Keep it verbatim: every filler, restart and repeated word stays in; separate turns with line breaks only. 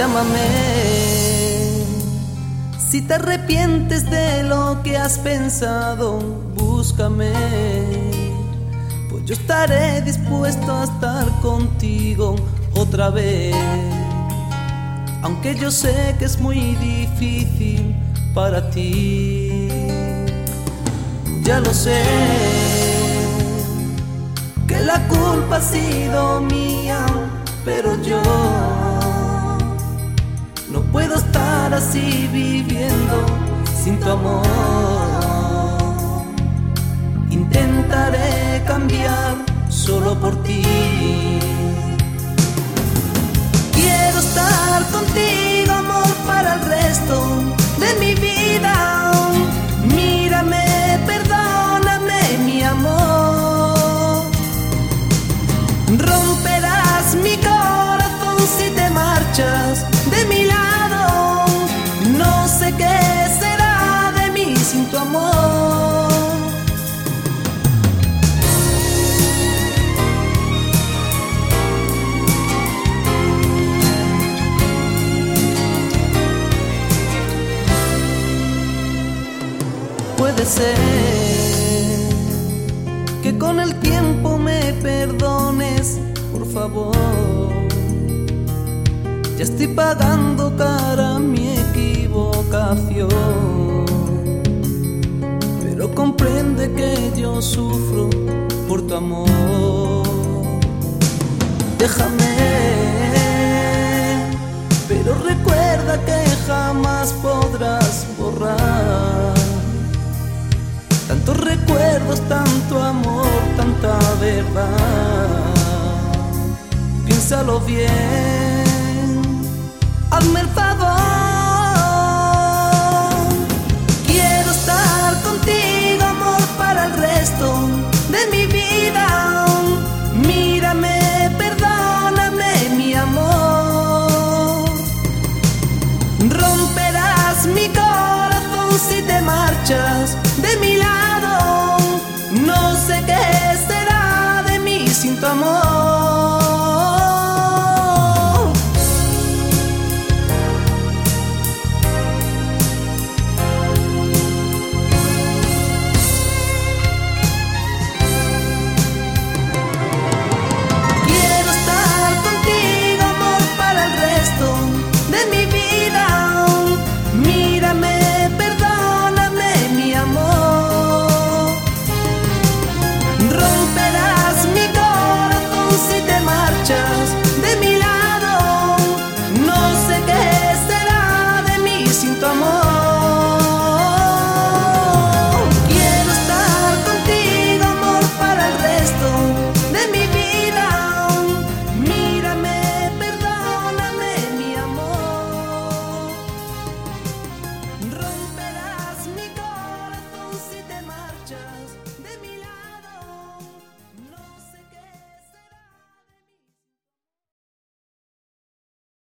llámame. Si te arrepientes de lo que has pensado, búscame, pues yo estaré dispuesto a estar contigo otra vez. Aunque yo sé que es muy difícil para ti, ya lo sé, que la culpa ha sido mía, pero yo no puedo estar así viviendo sin tu amor. Intentaré cambiar solo por ti. Quiero estar contigo, amor, para el resto de mi vida. Mírame, perdóname, mi amor. Romperás mi corazón si te marchas de mi lado. No sé qué será de mí sin tu amor. Puede ser que con el tiempo me perdones, por favor. Ya estoy pagando cara mi equivocación, pero comprende que yo sufro por tu amor. Déjame, pero recuerda que jamás podrás borrar tantos recuerdos, tanto amor, tanta verdad. Piénsalo bien, hazme el favor